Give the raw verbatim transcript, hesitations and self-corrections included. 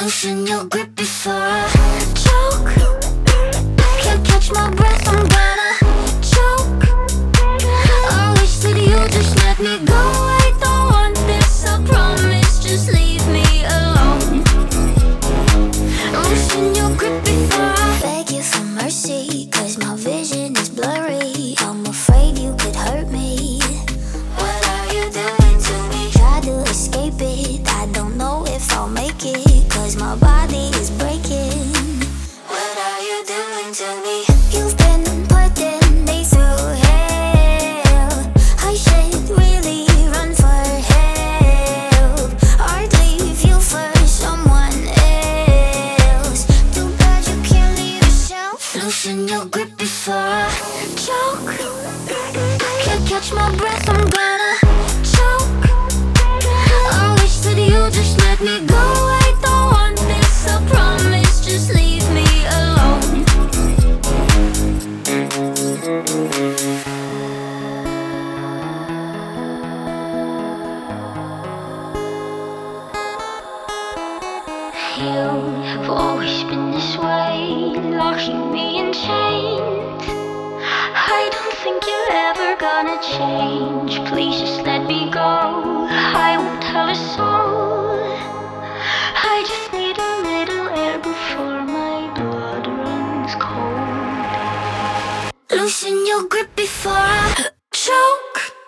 Loosen your grip before I choke. Can't catch my breath, I'm gonna choke. I wish that you just let me go. I don't want this, I promise, just leave me alone. Loosen your grip before I beg you for mercy, cause my vision is blurry. I'm afraid you could hurt me. What are you doing to me? Try to escape it, I don't know if I'll make it, cause my body is breaking. What are you doing to me? You've been putting me through hell. I should really run for help, or leave you for someone else. Too bad you can't leave yourself. Loosen your grip before I choke. Can't catch my breath, I'm gonna choke. I wish that you just let me go. I don't want this, I promise, just leave me alone. You have always been this way, locking me in chains. I don't think you're ever gonna change. Please just let me go, I won't have a soul. I just need a little air before my blood runs cold. Loosen your grip before I choke.